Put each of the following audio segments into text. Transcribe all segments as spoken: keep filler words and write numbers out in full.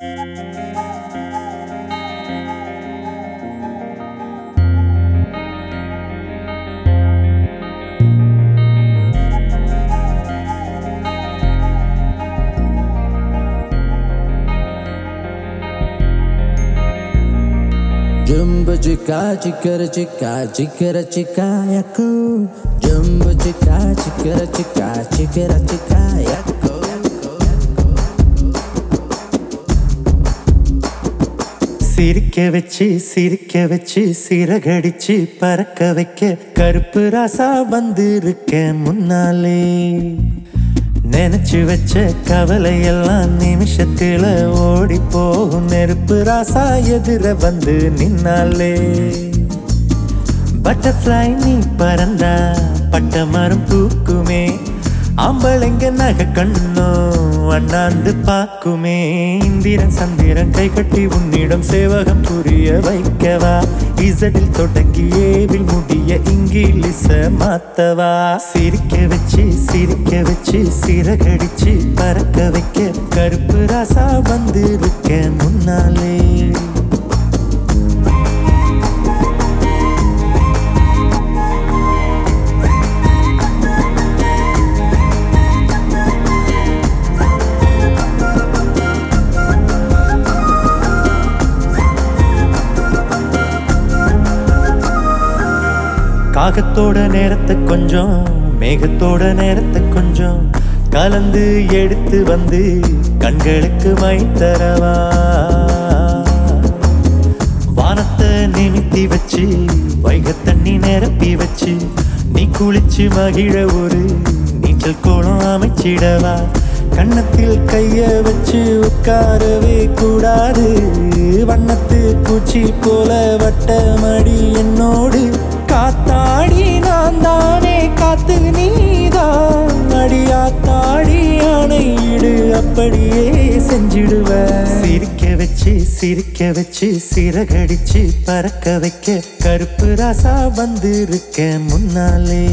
Jumbo chica, chicara chica, chicara chica, yako. Jumbo chica, chicara chica, chicara chica, yako. சிரிக்க வச்சு சிரிக்க வச்சு சிறகடிச்சு பறக்க வைக்க கருப்பு ராசா வந்திருக்க முன்னாலே நினைச்சு வச்ச கவலை எல்லாம் நிமிஷத்துல ஓடி போகும் நெருப்பு ராசா எதிர வந்து நின்னாலே பட்டர்ஃப்ளை நீ பறந்தா பட்ட மரம் பூக்குமே ஆம்பளைங்க நகை கண்ணோ அண்ணாந்து பாக்குமே இந்திரன் சந்திரன் கை கட்டி உன்னிடம் சேவகம் புரிய வைக்கவா இசடில் தொடங்கி ஏவில் முடிய இங்கிலீஷ மாத்தவா சிரிக்க வச்சு சிரிக்க வச்சு சிறகடிச்சு பறக்க வைக்க கருப்பு ராசா வந்திருக்க முன்னாலே காகத்தோட நேரத்தை கொஞ்சம் மேகத்தோட நேரத்தை கொஞ்சம் கலந்து எடுத்து வந்து கண்களுக்கு மை தரவா வானத்தை நிமித்தி வச்சு வைக தண்ணி நிரப்பி வச்சு நீ குளிச்சு மகிழ ஒரு நீச்சல் கோலம் அமைச்சிடவா கண்ணத்தில் கைய வச்சு உட்காரவே கூடாது வண்ணத்து பூச்சி போல வட்டமடி என்னோடு காத்தாடி நான் தானே காத்து நீதான் அடியாத்தாடி ஆணையிடு அப்படியே செஞ்சிடுவ சிரிக்க வச்சு சிரிக்க வச்சு சிறகடிச்சு பறக்க வைக்க கருப்பு ராசா வந்திருக்க முன்னாலே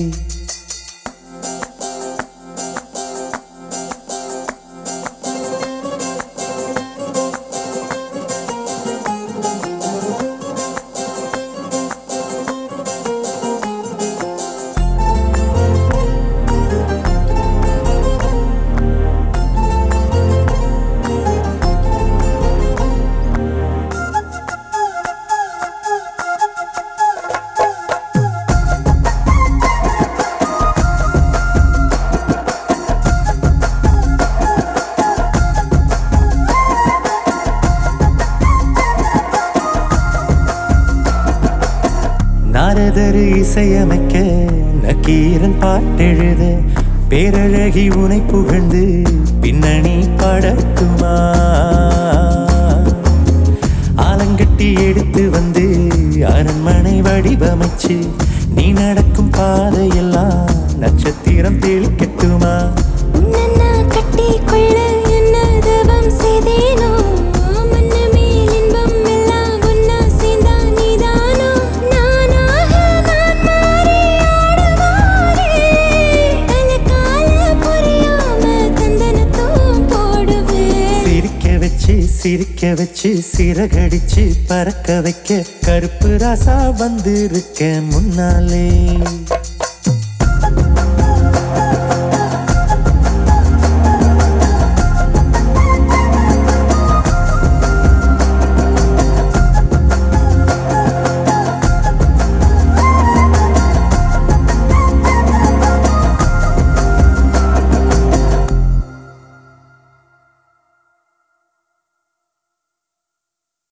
நாரதரு இசையமைக்க நக்கீரன் பாட்டெழுத பேரழகி உனை புகழ்ந்து பின்னணி படக்குமா ஆலங்கட்டி எடுத்து வந்து அரண்மனை வடிவமைச்சு நீ நடக்கும் பாதையெல்லாம் நட்சத்திரம் தெளிக்கட்டுமா கட்டி கொள்ள என்ன தவம் செய்தேனோ சிரிக்க வச்சு சிறகடிச்சு பறக்க வைக்க கருப்பு ராசா வந்திருக்க முன்னாலே